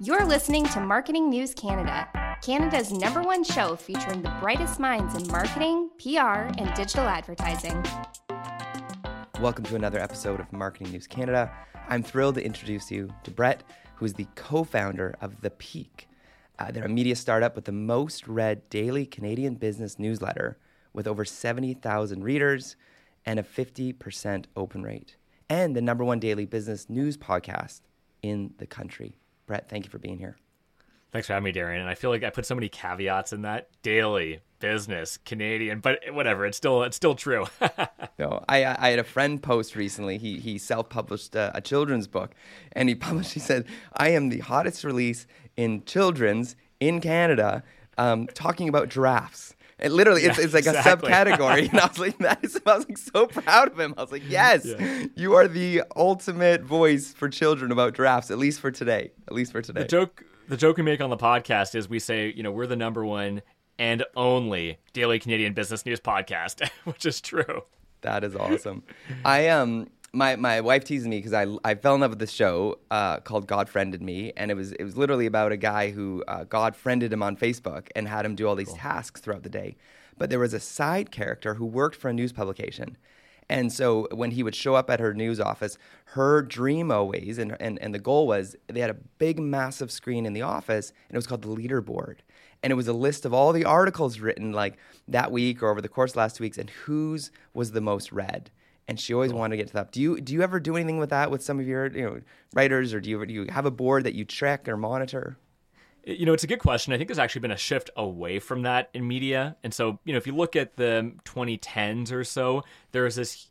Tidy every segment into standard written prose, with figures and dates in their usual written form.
You're listening to Marketing News Canada, Canada's #1 show featuring the brightest minds in marketing, PR, and digital advertising. Welcome to another episode of Marketing News Canada. I'm thrilled to introduce you to Brett, who is the co-founder of The Peak. They're a media startup with the most read daily Canadian business newsletter with over 70,000 readers and a 50% open rate, and the #1 daily business news podcast in the country. Brett, thank you for being here. Thanks for having me, Darian. And I feel like I put so many caveats in that. Daily, business, Canadian, but whatever. It's still true. No, I had a friend post recently. He self-published a children's book, and he said, "I am the hottest release in children's in Canada, talking about giraffes." And literally, it's like exactly. A subcategory. And I was like, I was like so proud of him. I was like, yes, You are the ultimate voice for children about giraffes, at least for today. The joke we make on the podcast is we say, we're the #1 and only daily Canadian business news podcast, which is true. That is awesome. My wife teases me because I fell in love with this show called God Friended Me, and it was literally about a guy who God friended him on Facebook and had him do all these tasks throughout the day. But there was a side character who worked for a news publication. And so when he would show up at her news office, her dream always, and the goal was, they had a big, massive screen in the office, and it was called the leaderboard. And it was a list of all the articles written like that week or over the course of the last 2 weeks, and whose was the most read. And she always wanted to get to that. Do you ever do anything with that with some of your writers, or do you have a board that you track or monitor? It's a good question. I think there's actually been a shift away from that in media. And so, if you look at the 2010s or so, there was this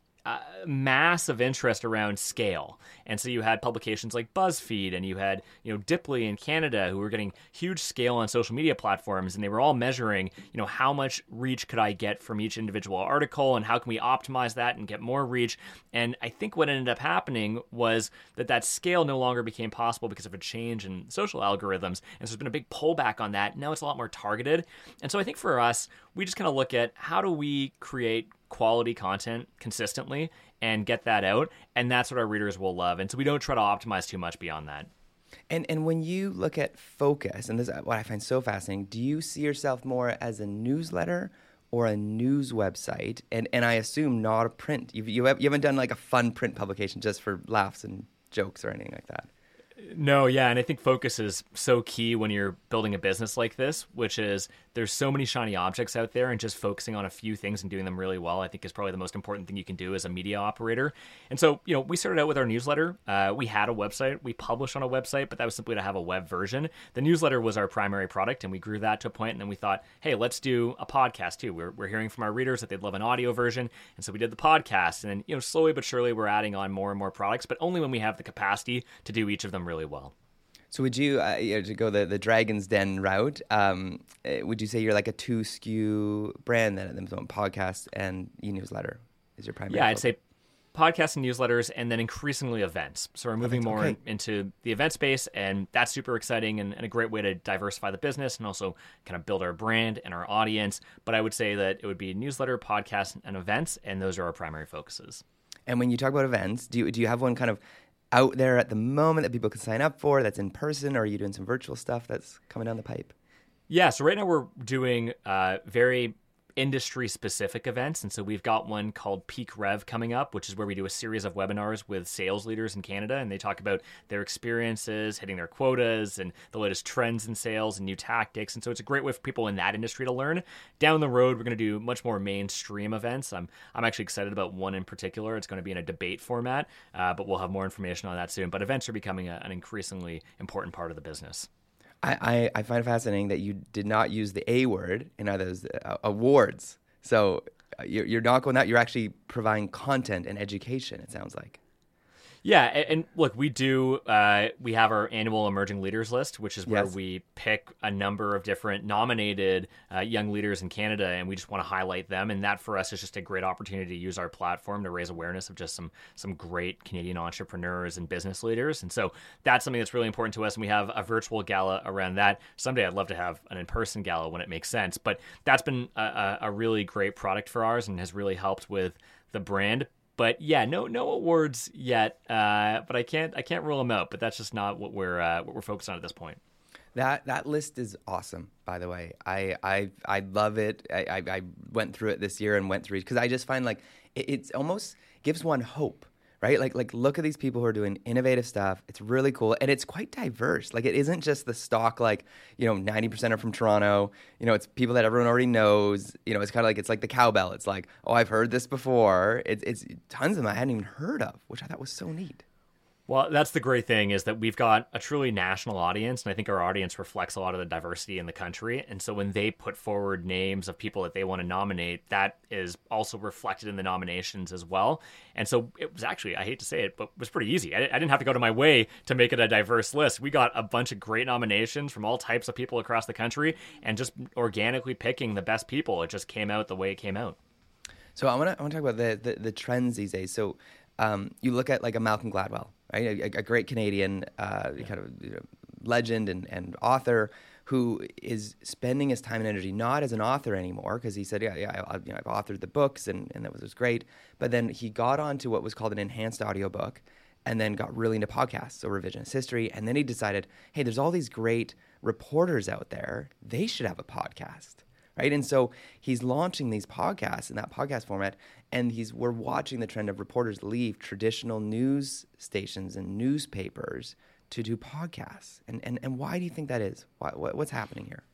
massive interest around scale. And so you had publications like BuzzFeed, and you had, Dipley in Canada, who were getting huge scale on social media platforms, and they were all measuring, how much reach could I get from each individual article, and how can we optimize that and get more reach. And I think what ended up happening was that scale no longer became possible because of a change in social algorithms. And so there's been a big pullback on that. Now it's a lot more targeted. And so I think for us, we just kind of look at how do we create quality content consistently and get that out, and that's what our readers will love. And so we don't try to optimize too much beyond that. And when you look at focus, and this is what I find so fascinating, do you see yourself more as a newsletter or a news website? And I assume not a print. You haven't done like a fun print publication just for laughs and jokes or anything like that. No, yeah, and I think focus is so key when you're building a business like this, which is there's so many shiny objects out there, and just focusing on a few things and doing them really well, I think is probably the most important thing you can do as a media operator. And so, we started out with our newsletter. We had a website. We published on a website, but that was simply to have a web version. The newsletter was our primary product, and we grew that to a point, and then we thought, hey, let's do a podcast too. We're hearing from our readers that they'd love an audio version, and so we did the podcast. And then, slowly but surely, we're adding on more and more products, but only when we have the capacity to do each of them really well. So would you, to go the Dragon's Den route, would you say you're like a 2 SKU brand then at the moment, podcast and e-newsletter is your primary? Yeah, I'd say podcasts and newsletters, and then increasingly events. So we're moving more into the event space, and that's super exciting and a great way to diversify the business and also kind of build our brand and our audience. But I would say that it would be newsletter, podcasts, and events, and those are our primary focuses. And when you talk about events, do you have one kind of out there at the moment that people can sign up for that's in person, or are you doing some virtual stuff that's coming down the pipe? Yeah, so right now we're doing very industry-specific events, and so we've got one called Peak Rev coming up, which is where we do a series of webinars with sales leaders in Canada, and they talk about their experiences, hitting their quotas, and the latest trends in sales and new tactics. And so it's a great way for people in that industry to learn. Down the road, we're going to do much more mainstream events. I'm actually excited about one in particular. It's going to be in a debate format, but we'll have more information on that soon. But events are becoming an increasingly important part of the business. I find it fascinating that you did not use the A word in either those awards. So you're not going out. You're actually providing content and education, it sounds like. Yeah, and look, we have our annual Emerging Leaders list, which is where we pick a number of different nominated young leaders in Canada, and we just want to highlight them. And that for us is just a great opportunity to use our platform to raise awareness of just some great Canadian entrepreneurs and business leaders. And so that's something that's really important to us, and we have a virtual gala around that. Someday I'd love to have an in-person gala when it makes sense, but that's been a really great product for ours and has really helped with the brand. But yeah, no awards yet. But I can't rule them out. But that's just not what we're focused on at this point. That list is awesome, by the way. I love it. I went through it this year and went through it because I just find like it's almost gives one hope, right? Like look at these people who are doing innovative stuff. It's really cool and it's quite diverse. Like it isn't just the stock 90% are from Toronto. It's people that everyone already knows. It's kind of like the cowbell. It's like, oh, I've heard this before. It's tons of them I hadn't even heard of, which I thought was so neat. Well, that's the great thing is that we've got a truly national audience, and I think our audience reflects a lot of the diversity in the country. And so when they put forward names of people that they want to nominate, that is also reflected in the nominations as well. And so it was actually, I hate to say it, but it was pretty easy. I didn't have to go to my way to make it a diverse list. We got a bunch of great nominations from all types of people across the country, and just organically picking the best people, it just came out the way it came out. So I want to talk about the trends these days. So you look at like a Malcolm Gladwell, right? A great Canadian kind of legend and author who is spending his time and energy not as an author anymore because he said, I've authored the books and that was great. But then he got onto what was called an enhanced audiobook and then got really into podcasts, so revisionist history. And then he decided, hey, there's all these great reporters out there. They should have a podcast. Right. And so he's launching these podcasts in that podcast format. And we're watching the trend of reporters leave traditional news stations and newspapers to do podcasts. And why do you think that is? What's happening here?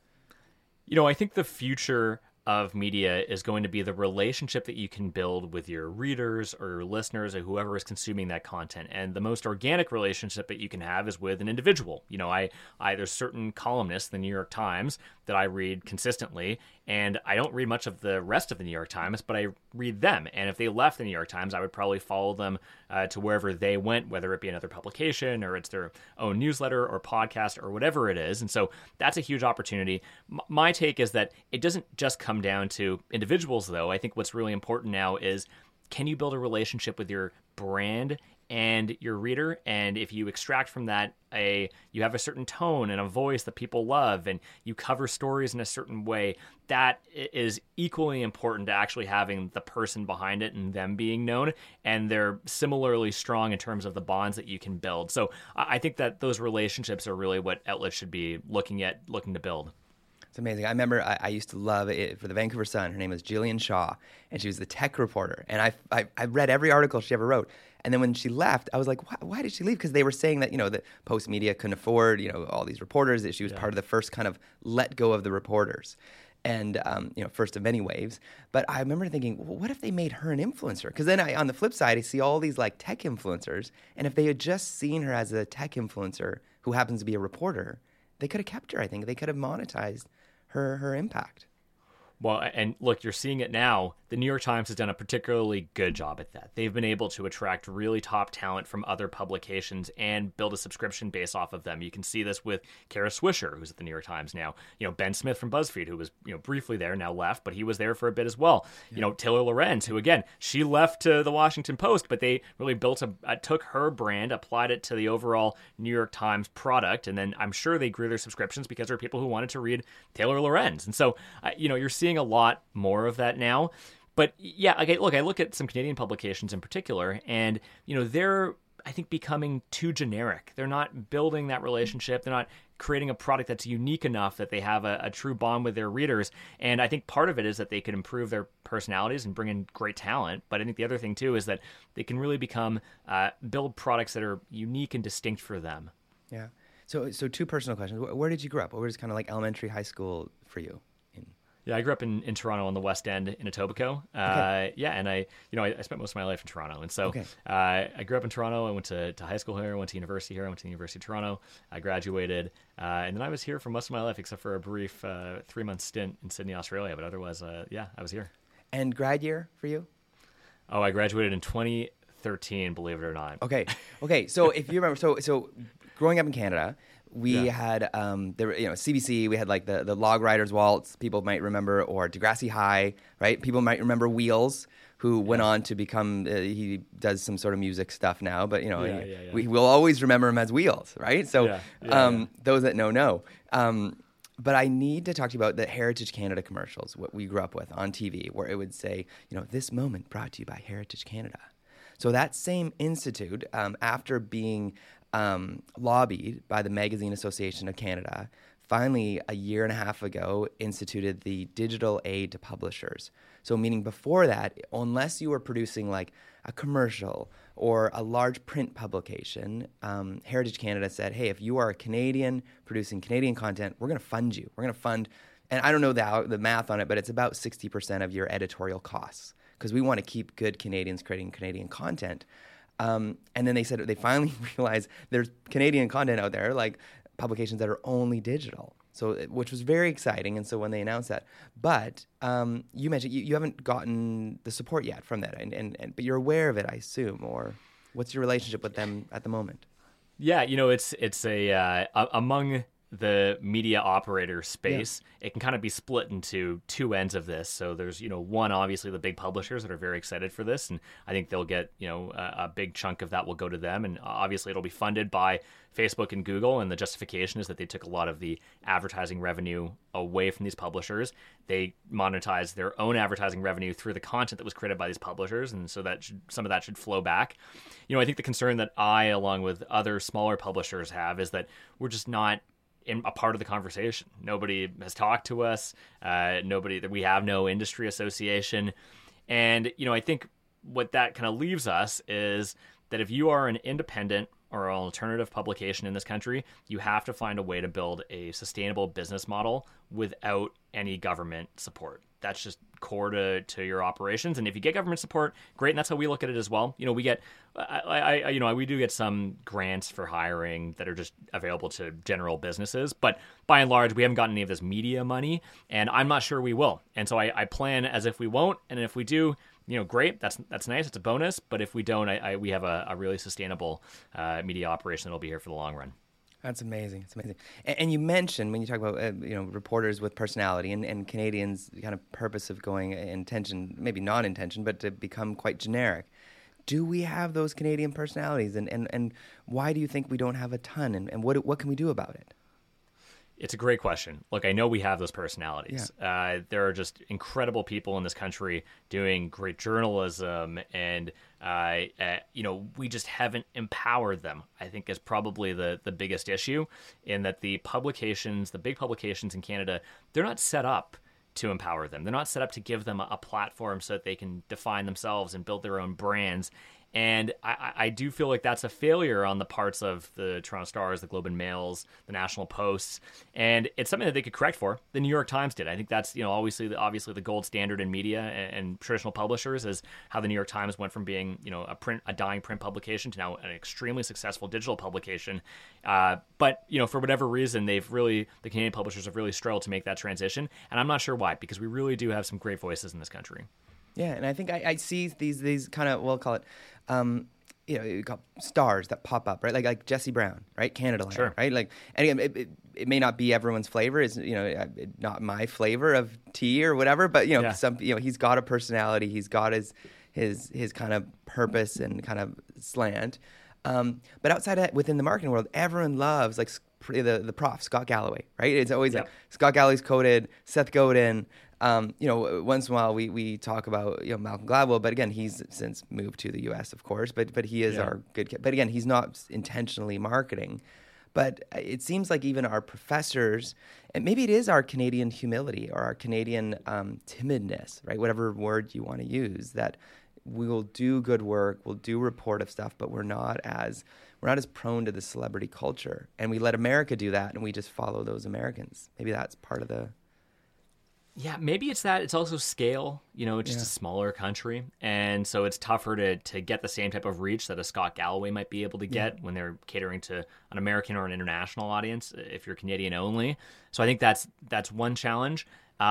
I think the future of media is going to be the relationship that you can build with your readers or your listeners or whoever is consuming that content. And the most organic relationship that you can have is with an individual. There's certain columnists in the New York Times that I read consistently, and I don't read much of the rest of the New York Times, but I read them. And if they left the New York Times, I would probably follow them to wherever they went, whether it be another publication or it's their own newsletter or podcast or whatever it is. And so that's a huge opportunity. My take is that it doesn't just come down to individuals, though. I think what's really important now is, can you build a relationship with your brand and your reader? And if you extract from that you have a certain tone and a voice that people love, and you cover stories in a certain way, that is equally important to actually having the person behind it and them being known. And they're similarly strong in terms of the bonds that you can build. So I think that those relationships are really what outlets should be looking to build. It's amazing. I remember I used to love it for the Vancouver Sun. Her name was Jillian Shaw, and she was the tech reporter. And I read every article she ever wrote. And then when she left, I was like, why did she leave? Because they were saying that, the Post Media couldn't afford, all these reporters, that she was part of the first kind of let go of the reporters. And, first of many waves. But I remember thinking, well, what if they made her an influencer? Because then on the flip side, I see all these like tech influencers. And if they had just seen her as a tech influencer who happens to be a reporter, they could have kept her, I think. They could have monetized her impact. Well, and look, you're seeing it now. The New York Times has done a particularly good job at that. They've been able to attract really top talent from other publications and build a subscription base off of them. You can see this with Kara Swisher, who's at the New York Times now. Ben Smith from BuzzFeed, who was briefly there, now left, but he was there for a bit as well. Yeah. Taylor Lorenz, who again, she left to the Washington Post, but they really took her brand, applied it to the overall New York Times product, and then I'm sure they grew their subscriptions because there are people who wanted to read Taylor Lorenz. And so, you're seeing a lot more of that now. But yeah, I look at some Canadian publications in particular, and they're, I think, becoming too generic. They're not building that relationship. They're not creating a product that's unique enough that they have a true bond with their readers. And I think part of it is that they can improve their personalities and bring in great talent. But I think the other thing too is that they can really build products that are unique and distinct for them. Yeah. So two personal questions. Where did you grow up? What was kind of like elementary, high school for you? Yeah, I grew up in Toronto on the West End in Etobicoke. Okay. Yeah, and I spent most of my life in Toronto, and so okay. I grew up in Toronto. I went to high school here. I went to university here. I went to the University of Toronto. I graduated, and then I was here for most of my life, except for a brief 3-month stint in Sydney, Australia. But otherwise, I was here. And grad year for you? Oh, I graduated in 2013. Believe it or not. Okay. So if you remember, so growing up in Canada. We had CBC. We had like the Log Riders Waltz. People might remember, or Degrassi High, right? People might remember Wheels, who went on to become. He does some sort of music stuff now, but we will always remember him as Wheels, right? So those that know. But I need to talk to you about the Heritage Canada commercials, what we grew up with on TV, where it would say, this moment brought to you by Heritage Canada. So that same institute, after being lobbied by the Magazine Association of Canada, finally, a year and a half ago, instituted the digital aid to publishers. So meaning before that, unless you were producing like a commercial or a large print publication, Heritage Canada said, hey, if you are a Canadian producing Canadian content, we're going to fund you. We're going to fund, and I don't know the math on it, but it's about 60% of your editorial costs because we want to keep good Canadians creating Canadian content. And then they said they finally realized there's Canadian content out there, like publications that are only digital, so which was very exciting. And so when they announced that, but you mentioned you haven't gotten the support yet from that, but you're aware of it, I assume, or what's your relationship with them at the moment? Yeah, it's a among the media operator space, it can kind of be split into two ends of this. So there's, one, obviously the big publishers that are very excited for this. And I think they'll get, a big chunk of that will go to them. And obviously it'll be funded by Facebook and Google. And the justification is that they took a lot of the advertising revenue away from these publishers. They monetize their own advertising revenue through the content that was created by these publishers. And so that some of that should flow back. I think the concern that I, along with other smaller publishers, have is that we're just not in a part of the conversation. Nobody has talked to us. We have no industry association. And, I think what that kind of leaves us is that if you are an independent or an alternative publication in this country, you have to find a way to build a sustainable business model without any government support. That's just core to your operations. And if you get government support, great. And that's how we look at it as well. We get, we do get some grants for hiring that are just available to general businesses. But by and large, we haven't gotten any of this media money, and I'm not sure we will. And so I plan as if we won't. And if we do, great. That's nice. It's a bonus. But if we don't, we have a really sustainable media operation that'll be here for the long run. That's amazing. It's amazing. And you mentioned when you talk about reporters with personality and Canadians' kind of purpose of going intention, maybe non-intention, but to become quite generic. Do we have those Canadian personalities, and why do you think we don't have a ton, and what can we do about it? It's a great question. Look, I know we have those personalities. Yeah. There are just incredible people in this country doing great journalism, and we just haven't empowered them, I think, is probably the biggest issue, in that the big publications in Canada, they're not set up to empower them. They're not set up to give them a platform so that they can define themselves and build their own brands. And I do feel like that's a failure on the parts of the Toronto Stars, the Globe and Mails, the National Posts, and it's something that they could correct for. The New York Times did. I think that's obviously the gold standard in media and traditional publishers is how the New York Times went from being a dying print publication to now an extremely successful digital publication. But for whatever reason, the Canadian publishers have really struggled to make that transition, and I'm not sure why, because we really do have some great voices in this country. Yeah, and I think I see these kind of, we'll call it, you got stars that pop up, right? Like Jesse Brown, right? Canadaland, sure. Right? Like, and again, it may not be everyone's flavor. It's not my flavor of tea or whatever. But he's got a personality. He's got his kind of purpose and kind of slant. But outside of within the marketing world, everyone loves like the prof Scott Galloway, right? It's always like Scott Galloway's quoted, Seth Godin. Once in a while we talk about Malcolm Gladwell, but again, he's since moved to the U.S., of course, but he is our good kid. But again, he's not intentionally marketing. But it seems like even our professors, and maybe it is our Canadian humility or our Canadian timidness, right? Whatever word you want to use, that we will do good work, we'll do report of stuff, but we're not as prone to the celebrity culture, and we let America do that, and we just follow those Americans. Maybe that's part of the. Yeah, maybe it's that. It's also scale. It's just a smaller country. And so it's tougher to get the same type of reach that a Scott Galloway might be able to get when they're catering to an American or an international audience if you're Canadian only. So I think that's one challenge.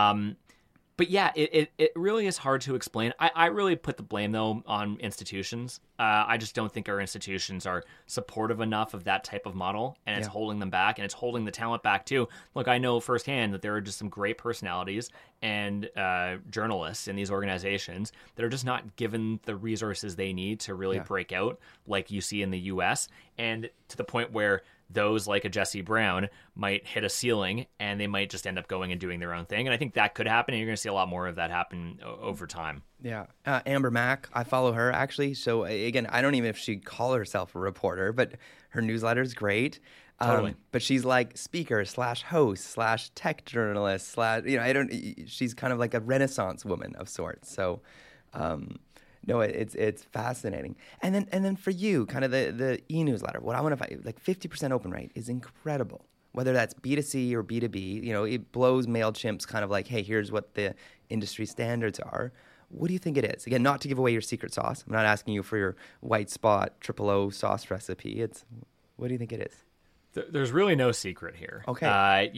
But yeah, it really is hard to explain. I really put the blame, though, on institutions. I just don't think our institutions are supportive enough of that type of model, and it's holding them back, and it's holding the talent back, too. Look, I know firsthand that there are just some great personalities and journalists in these organizations that are just not given the resources they need to really break out like you see in the U.S., and to the point where those like a Jesse Brown might hit a ceiling and they might just end up going and doing their own thing. And I think that could happen, and you're going to see a lot more of that happen over time. Yeah. Amber Mack, I follow her actually. So again, I don't even know if she'd call herself a reporter, but her newsletter is great. Totally. But she's like speaker / host / tech journalist / she's kind of like a Renaissance woman of sorts. So, no, it's fascinating. And then for you, kind of the e-newsletter, what I want to find, like 50% open rate is incredible. Whether that's B2C or B2B, it blows MailChimp's kind of like, hey, here's what the industry standards are. What do you think it is? Again, not to give away your secret sauce. I'm not asking you for your white spot O sauce recipe. What do you think it is? There's really no secret here. Okay.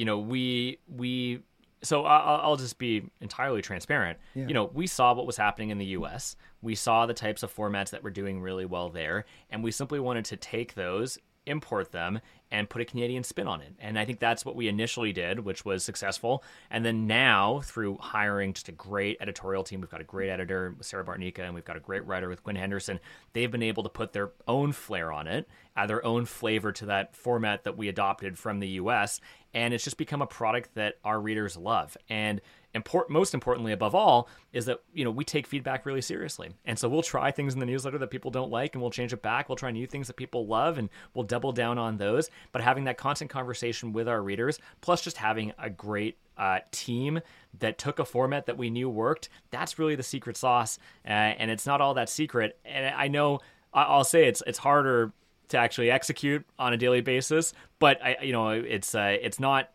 So I'll just be entirely transparent. Yeah. We saw what was happening in the U.S. We saw the types of formats that were doing really well there, and we simply wanted to take those, import them, and put a Canadian spin on it. And I think that's what we initially did, which was successful. And then now, through hiring just a great editorial team, we've got a great editor with Sarah Bartnicka, and we've got a great writer with Quinn Henderson. They've been able to put their own flair on it, add their own flavor to that format that we adopted from the U.S., and it's just become a product that our readers love. And most importantly, above all, is that we take feedback really seriously. And so we'll try things in the newsletter that people don't like, and we'll change it back. We'll try new things that people love, and we'll double down on those. But having that constant conversation with our readers, plus just having a great team that took a format that we knew worked, that's really the secret sauce. And it's not all that secret. And I know I'll say it's harder to actually execute on a daily basis, but it's not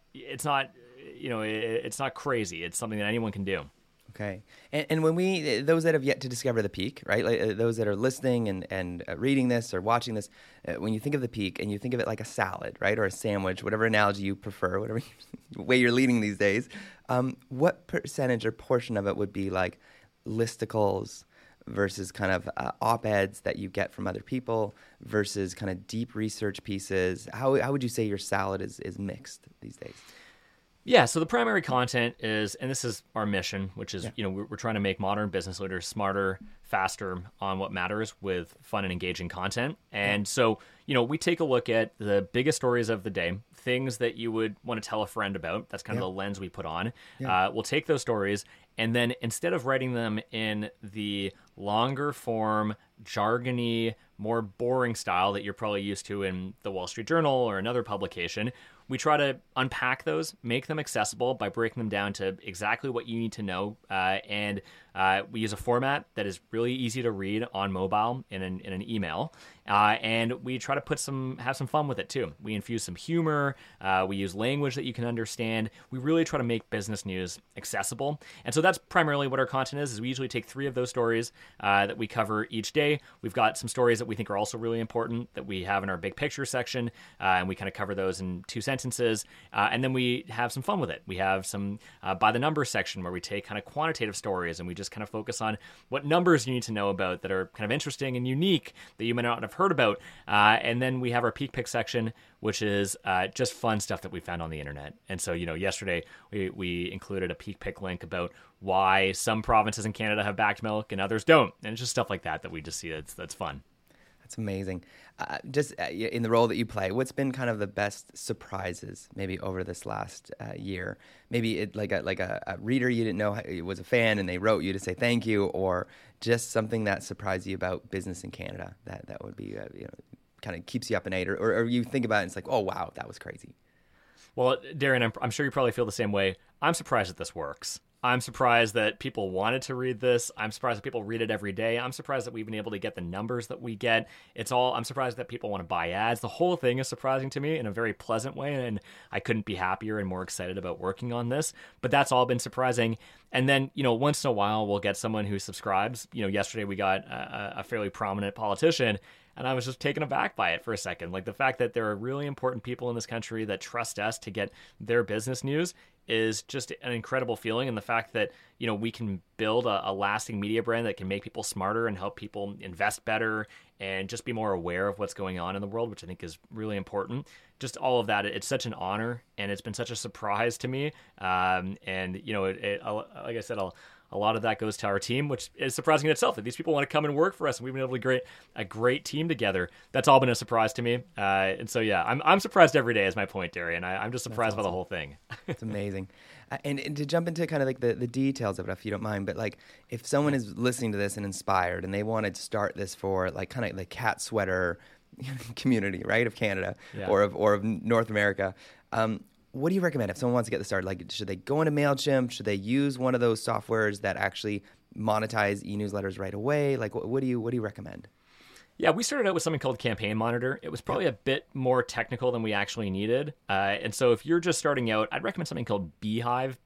crazy. It's something that anyone can do. Okay. And when those that have yet to discover the peak, right? Like those that are listening and reading this or watching this, when you think of the peak and you think of it like a salad, right? Or a sandwich, whatever analogy you prefer, whatever way you're leading these days, what percentage or portion of it would be like listicles versus kind of op-eds that you get from other people versus kind of deep research pieces? How would you say your salad is mixed these days? Yeah, so the primary content is, and this is our mission, which is, we're trying to make modern business leaders smarter, faster on what matters with fun and engaging content. And so, we take a look at the biggest stories of the day, things that you would want to tell a friend about. That's kind of the lens we put on. We'll take those stories, and then instead of writing them in the longer form, jargony, more boring style that you're probably used to in the Wall Street Journal or another publication, we try to unpack those, make them accessible by breaking them down to exactly what you need to know. And we use a format that is really easy to read on mobile in an email. And we try to have some fun with it too. We infuse some humor. We use language that you can understand. We really try to make business news accessible. And so that's primarily what our content is we usually take 3 of those stories that we cover each day. We've got some stories that we think are also really important that we have in our big picture section. And we kind of cover those in 2 sentences. And then we have some fun with it. We have some by the numbers section where we take kind of quantitative stories and we just kind of focus on what numbers you need to know about that are kind of interesting and unique that you may not have heard about. And then we have our Peak Pick section, which is just fun stuff that we found on the internet. And so, yesterday we included a Peak Pick link about why some provinces in Canada have backed milk and others don't. And it's just stuff like that we just see that's fun. That's amazing. Just in the role that you play, what's been kind of the best surprises maybe over this last year? Maybe like a reader you didn't know was a fan and they wrote you to say thank you, or just something that surprised you about business in Canada that would be kind of keeps you up at night, or you think about it and it's like, oh wow, that was crazy. Well, Darren, I'm sure you probably feel the same way. I'm surprised that this works. I'm surprised that people wanted to read this. I'm surprised that people read it every day. I'm surprised that we've been able to get the numbers that we get. I'm surprised that people want to buy ads. The whole thing is surprising to me in a very pleasant way, and I couldn't be happier and more excited about working on this. But that's all been surprising. And then, once in a while, we'll get someone who subscribes. Yesterday we got a fairly prominent politician, and I was just taken aback by it for a second. Like the fact that there are really important people in this country that trust us to get their business news is just an incredible feeling. And the fact that, we can build a lasting media brand that can make people smarter and help people invest better and just be more aware of what's going on in the world, which I think is really important. Just all of that, it's such an honor, and it's been such a surprise to me. And, like I said, a lot of that goes to our team, which is surprising in itself that these people want to come and work for us, and we've been able to create a great team together. That's all been a surprise to me. And so, yeah, I'm surprised every day is my point, Darian. I'm just surprised by the whole thing. It's amazing. And to jump into kind of like the details of it, if you don't mind, but like if someone is listening to this and inspired and they wanted to start this for like kind of the cat sweater community, right, of Canada or of North America, what do you recommend if someone wants to get this started? Like, should they go into MailChimp? Should they use one of those softwares that actually monetize e-newsletters right away? Like, what do you recommend? Yeah, we started out with something called Campaign Monitor. It was probably a bit more technical than we actually needed. And so if you're just starting out, I'd recommend something called Beehiiv,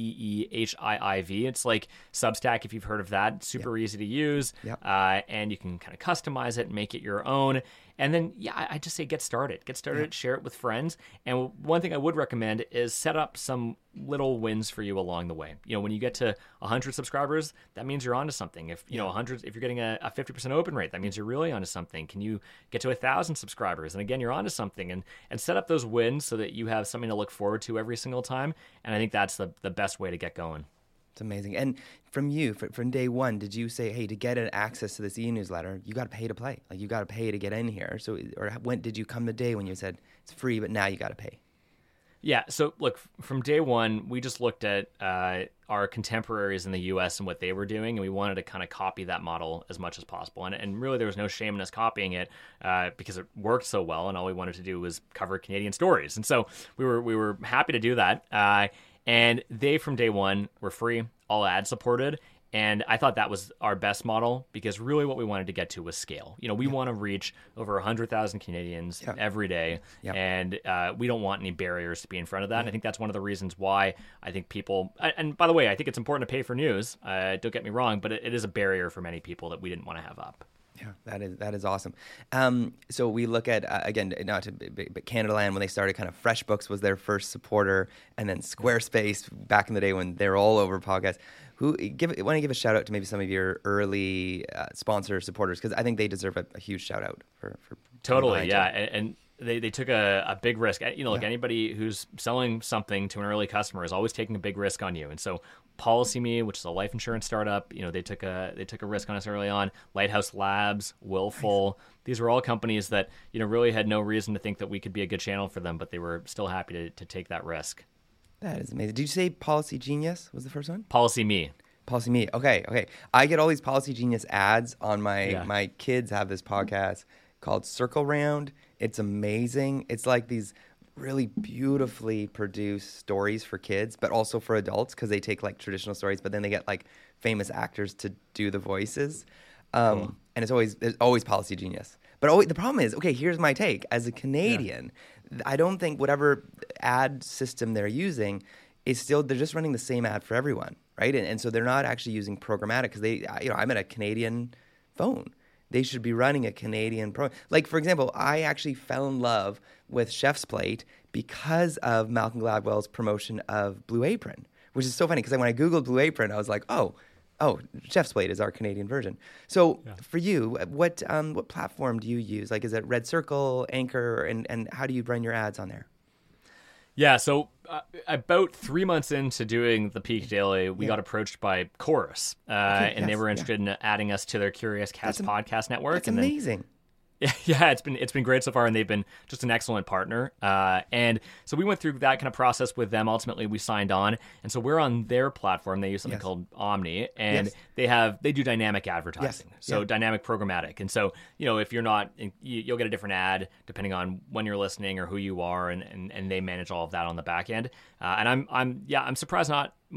Beehiiv. It's like Substack, if you've heard of that. It's super easy to use. And you can kind of customize it and make it your own. And then, I just say get started. Get started, share it with friends. And one thing I would recommend is set up some little wins for you along the way. When you get to 100 subscribers, that means you're onto something. If, 100, if you're getting a 50% open rate, that means you're really onto something. Can you get to 1,000 subscribers? And again, you're onto something. And set up those wins so that you have something to look forward to every single time. And I think that's the best way to get going. It's amazing. And from you, from day one, did you say, hey, to get an access to this e-newsletter, you got to pay to play? Like, you got to pay to get in here. So, or when did you come the day when you said it's free, but now you got to pay? Yeah. So, look, from day one, we just looked at our contemporaries in the U.S. and what they were doing, and we wanted to kind of copy that model as much as possible. And really, there was no shame in us copying it because it worked so well, and all we wanted to do was cover Canadian stories. And so we were happy to do that. And they, from day one, were free, all ad supported. And I thought that was our best model because really what we wanted to get to was scale. We want to reach over 100,000 Canadians every day. And we don't want any barriers to be in front of that. And I think that's one of the reasons why I think people, and by the way, I think it's important to pay for news. Don't get me wrong, but it is a barrier for many people that we didn't want to have up. Yeah, that is awesome. So we look at, again, but Canadaland, when they started, kind of FreshBooks was their first supporter, and then Squarespace back in the day when they were all over podcasts. Want to give a shout out to maybe some of your early sponsor supporters, because I think they deserve a huge shout out for totally, yeah. And they took a big risk. Like anybody who's selling something to an early customer is always taking a big risk on you. And so PolicyMe, which is a life insurance startup, they took a risk on us early on. Lighthouse Labs, Willful, these were all companies that really had no reason to think that we could be a good channel for them, but they were still happy to take that risk. That is amazing. Did you say Policy Genius was the first one? PolicyMe. PolicyMe. Okay. I get all these Policy Genius ads on my kids have this podcast called Circle Round. It's amazing. It's like these really beautifully produced stories for kids, but also for adults, because they take like traditional stories, but then they get like famous actors to do the voices. Cool. And there's always Policy Genius. But the problem is, okay, here's my take. As a Canadian, I don't think whatever ad system they're using is still, they're just running the same ad for everyone, right? And so they're not actually using programmatic, because I'm at a Canadian phone. They should be running a Canadian program. Like, for example, I actually fell in love with Chef's Plate because of Malcolm Gladwell's promotion of Blue Apron, which is so funny, because when I Googled Blue Apron, I was like, oh, Chef's Plate is our Canadian version. So for you, what platform do you use? Like, is it Red Circle, Anchor, and how do you run your ads on there? Yeah, so about 3 months into doing the Peak Daily, we got approached by Chorus, and they were interested in adding us to their Curious Cats podcast network. That's amazing. Yeah, it's been great so far, and they've been just an excellent partner. And so we went through that kind of process with them. Ultimately, we signed on, and so we're on their platform. They use something called Omni, and they do dynamic advertising, dynamic programmatic. And so if you're not, you'll get a different ad depending on when you're listening or who you are, and they manage all of that on the back end. And I'm surprised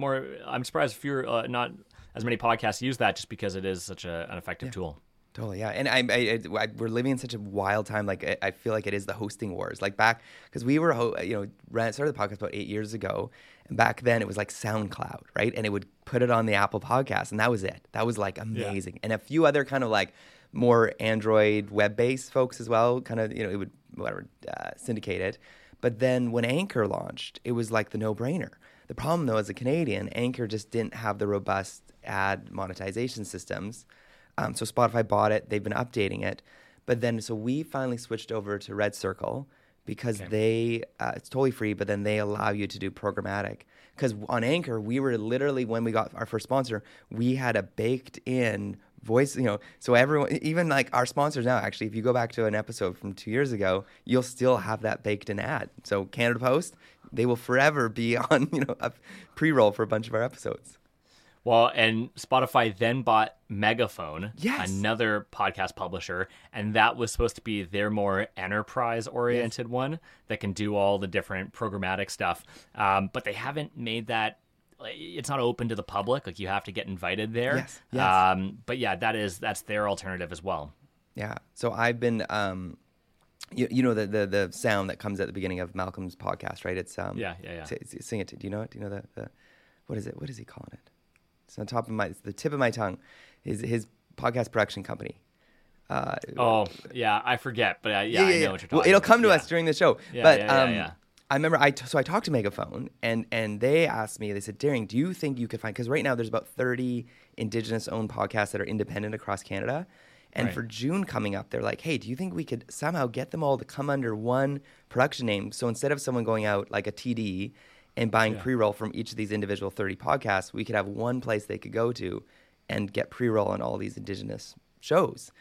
I'm surprised fewer not as many podcasts use that, just because it is such an effective tool. Totally, yeah. And we're living in such a wild time. Like, I feel like it is the hosting wars. Like, back, because we were, started the podcast about 8 years ago. And back then it was like SoundCloud, right? And it would put it on the Apple podcast, and that was it. That was like amazing. Yeah. And a few other kind of like more Android web-based folks as well, kind of, it would, syndicate it. But then when Anchor launched, it was like the no-brainer. The problem, though, as a Canadian, Anchor just didn't have the robust ad monetization systems. So Spotify bought it. They've been updating it. But then, so we finally switched over to Red Circle because they it's totally free, but then they allow you to do programmatic. Because on Anchor, we were literally, when we got our first sponsor, we had a baked in voice, so everyone, even like our sponsors now, actually, if you go back to an episode from 2 years ago, you'll still have that baked in ad. So Canada Post, they will forever be on, a pre-roll for a bunch of our episodes. Well, and Spotify then bought Megaphone, Yes. another podcast publisher, and that was supposed to be their more enterprise-oriented one that can do all the different programmatic stuff. But they haven't made that. It's not open to the public. Like, you have to get invited there. Yes. But yeah, that's their alternative as well. Yeah. So I've been, the sound that comes at the beginning of Malcolm's podcast, right? It's Yeah. Sing it. Do you know it? Do you know the what is it? What is he calling it? It's on top of it's the tip of my tongue. His podcast production company. I forget, but I know what you're talking about. Well, it'll come to us during the show. Yeah, but yeah. I remember I talked to Megaphone, and they asked me, they said, Daring, do you think you could find, because right now there's about 30 Indigenous-owned podcasts that are independent across Canada, and for June coming up, they're like, hey, do you think we could somehow get them all to come under one production name? So instead of someone going out like a TD and buying pre-roll from each of these individual 30 podcasts, we could have one place they could go to and get pre-roll on all these Indigenous shows.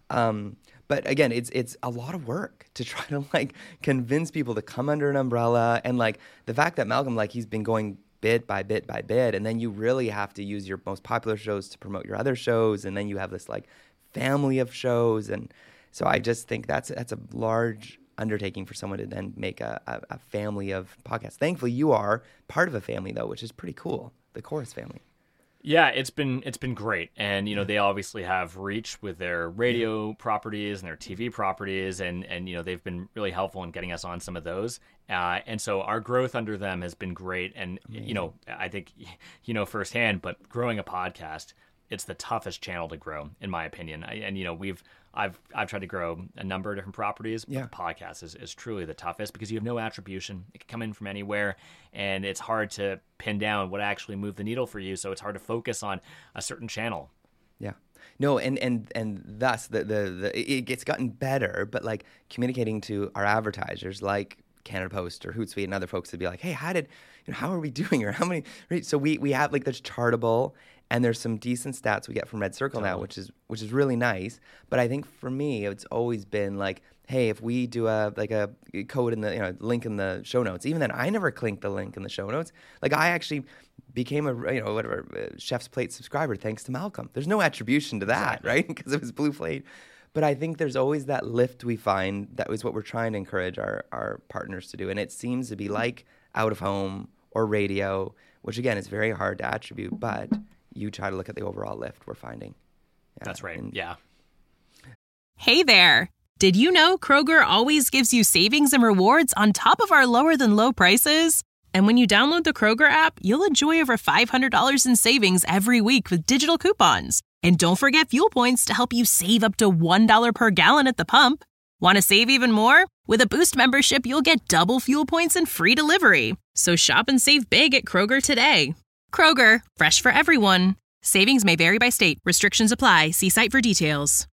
But again, it's a lot of work to try to like convince people to come under an umbrella, and like the fact that Malcolm, like, he's been going bit by bit by bit, and then you really have to use your most popular shows to promote your other shows, and then you have this like family of shows, and so I just think that's a large undertaking for someone to then make a family of podcasts. Thankfully, you are part of a family though, which is pretty cool. The Chorus family. Yeah, it's been great, and they obviously have reach with their radio properties and their TV properties, and they've been really helpful in getting us on some of those, and so our growth under them has been great, and I think firsthand, but growing a podcast, it's the toughest channel to grow, in my opinion. I've tried to grow a number of different properties, but the podcast is truly the toughest because you have no attribution. It can come in from anywhere, and it's hard to pin down what actually moved the needle for you, so it's hard to focus on a certain channel. Yeah. No, and thus it's gotten better, but like communicating to our advertisers like Canada Post or Hootsuite and other folks to be like, hey, how are we doing, or how many? Right? So we have, like, there's Chartable, and there's some decent stats we get from Red Circle now, which is really nice. But I think for me, it's always been like, hey, if we do a code in the link in the show notes, even then I never clinked the link in the show notes. Like, I actually became a Chef's Plate subscriber thanks to Malcolm. There's no attribution to that, right? Because it was Blue Plate. But I think there's always that lift we find. That was what we're trying to encourage our partners to do. And it seems to be like out of home or radio, which again is very hard to attribute, but you try to look at the overall lift we're finding. Yeah. That's right. Yeah. Hey there. Did you know Kroger always gives you savings and rewards on top of our lower than low prices? And when you download the Kroger app, you'll enjoy over $500 in savings every week with digital coupons. And don't forget fuel points to help you save up to $1 per gallon at the pump. Want to save even more? With a Boost membership, you'll get double fuel points and free delivery. So shop and save big at Kroger today. Kroger, fresh for everyone. Savings may vary by state. Restrictions apply. See site for details.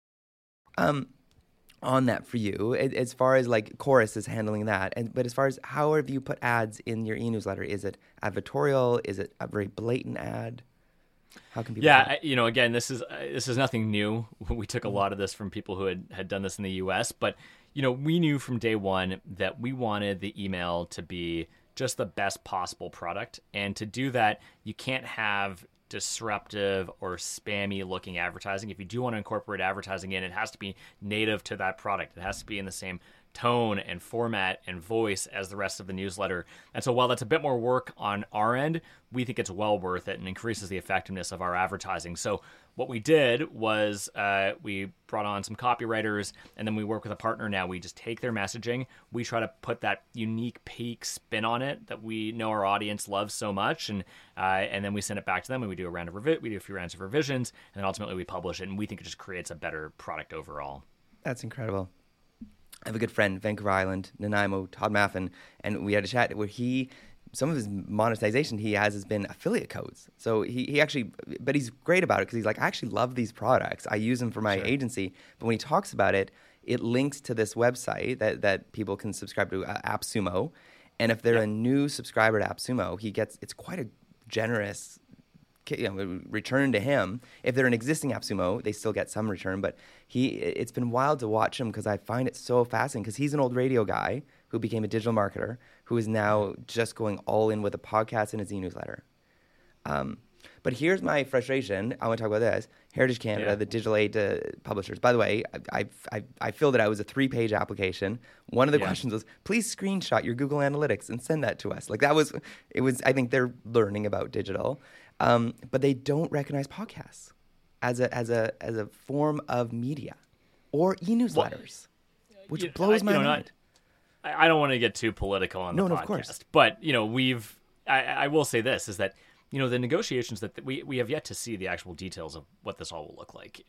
On that for you, as far as like Chorus is handling that, but as far as how have you put ads in your e-newsletter? Is it advertorial? Is it a very blatant ad? How can people? Yeah, again, this is nothing new. We took a lot of this from people who had done this in the U.S., but we knew from day one that we wanted the email to be just the best possible product, and to do that, you can't have disruptive or spammy looking advertising. If you do want to incorporate advertising in, it has to be native to that product. It has to be in the same tone and format and voice as the rest of the newsletter. And so while that's a bit more work on our end, we think it's well worth it and increases the effectiveness of our advertising. So what we did was we brought on some copywriters, and then we work with a partner now. We just take their messaging. We try to put that unique peak spin on it that we know our audience loves so much, and then we send it back to them, and we do a few rounds of revisions, and then ultimately we publish it, and we think it just creates a better product overall. That's incredible. I have a good friend, Vancouver Island, Nanaimo, Todd Maffin, and we had a chat where some of his monetization he has been affiliate codes. So he actually, but he's great about it because he's like, I actually love these products. I use them for my agency. But when he talks about it, it links to this website that people can subscribe to, AppSumo. And if they're a new subscriber to AppSumo, it's quite a generous return to him. If they're an existing AppSumo, they still get some return. But it's been wild to watch him because I find it so fascinating because he's an old radio guy who became a digital marketer who is now just going all in with a podcast and his e-newsletter. But here's my frustration. I want to talk about this. Heritage Canada, the digital aid to publishers. By the way, I filled it out. It was a 3-page application. One of the questions was, please screenshot your Google Analytics and send that to us. Like I think they're learning about digital. But they don't recognize podcasts as a form of media or e-newsletters, which blows my mind. I don't want to get too political on the podcast, of course. But I will say this is that the negotiations that we have yet to see the actual details of what this all will look like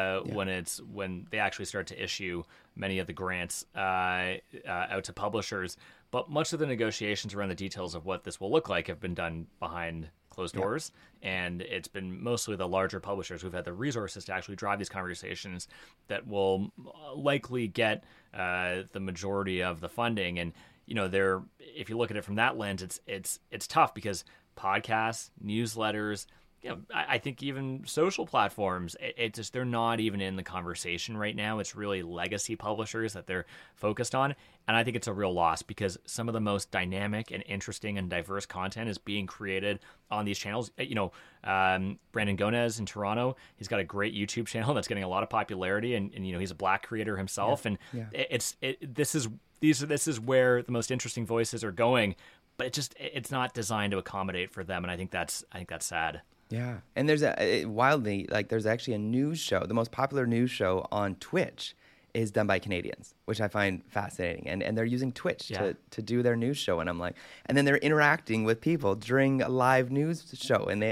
when they actually start to issue many of the grants out to publishers. But much of the negotiations around the details of what this will look like have been done behind closed doors, and it's been mostly the larger publishers who've had the resources to actually drive these conversations that will likely get the majority of the funding. And if you look at it from that lens, it's tough because podcasts, newsletters, I think even social platforms, they're not even in the conversation right now. It's really legacy publishers that they're focused on. And I think it's a real loss because some of the most dynamic and interesting and diverse content is being created on these channels. Brandon Gonez in Toronto, he's got a great YouTube channel that's getting a lot of popularity, and he's a Black creator himself. This is where the most interesting voices are going, but it's not designed to accommodate for them, and I think that's sad. Yeah, and there's there's actually a news show. The most popular news show on Twitch is done by Canadians, which I find fascinating. And they're using Twitch to do their news show. And I'm like, and then they're interacting with people during a live news show. And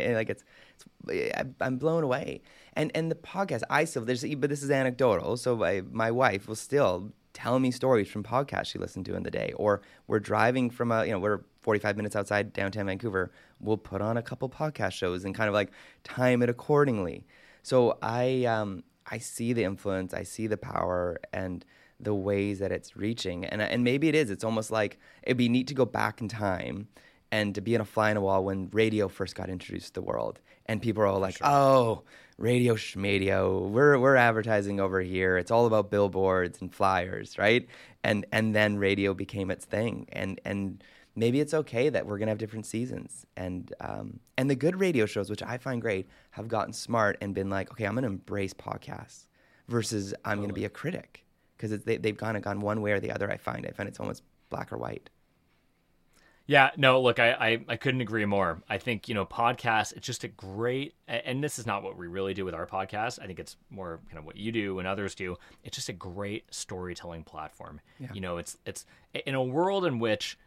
I'm blown away. And the podcast, but this is anecdotal. So my wife will still tell me stories from podcasts she listened to in the day. Or we're driving from we're 45 minutes outside downtown Vancouver. We'll put on a couple podcast shows and kind of like time it accordingly. So I see the influence, I see the power and the ways that it's reaching. And maybe it's almost like it'd be neat to go back in time and to be in a fly on a wall when radio first got introduced to the world. And people are all like, oh, radio schmadio, we're advertising over here. It's all about billboards and flyers, right? And then radio became its thing. And maybe it's okay that we're going to have different seasons. And the good radio shows, which I find great, have gotten smart and been like, okay, I'm going to embrace podcasts versus I'm going to be a critic. Because they've kind of gone one way or the other, I find it's almost black or white. Yeah, no, look, I couldn't agree more. I think, podcasts, it's just a great, and this is not what we really do with our podcast. I think it's more kind of what you do and others do. It's just a great storytelling platform. Yeah. It's in a world in which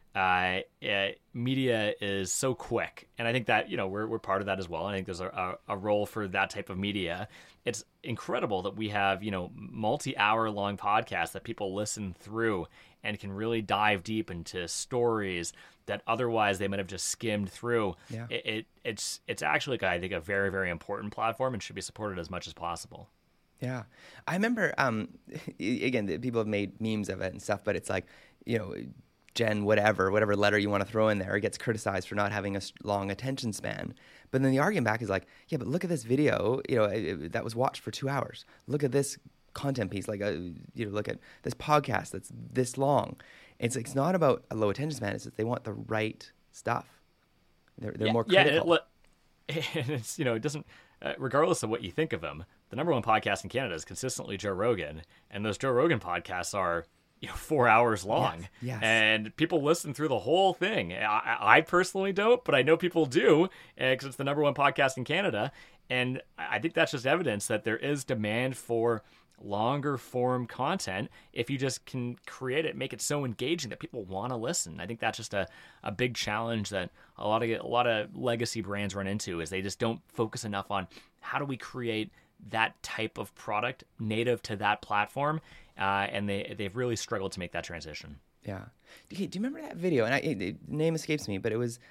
media is so quick, and I think that we're part of that as well. I think there's a role for that type of media. It's incredible that we have multi-hour long podcasts that people listen through and can really dive deep into stories that otherwise they might have just skimmed through. Yeah. It's actually, I think, a very, very important platform and should be supported as much as possible. Yeah, I remember. Again, people have made memes of it and stuff, but it's like Jen, whatever letter you want to throw in there, gets criticized for not having a long attention span. But then the argument back is like, yeah, but look at this video, that was watched for 2 hours. Look at this content piece, look at this podcast that's this long. It's not about a low attention span. It's that they want the right stuff. They're more critical. And it's it doesn't. Regardless of what you think of him, the number one podcast in Canada is consistently Joe Rogan, and those Joe Rogan podcasts are 4 hours long. Yes. And people listen through the whole thing. I personally don't, but I know people do because it's the number one podcast in Canada. And I think that's just evidence that there is demand for longer form content if you just can create it, make it so engaging that people want to listen. I think that's just a big challenge that a lot of legacy brands run into is they just don't focus enough on how do we create that type of product native to that platform, and they've really struggled to make that transition. Yeah. Okay, do you remember that video? And the name escapes me, but it was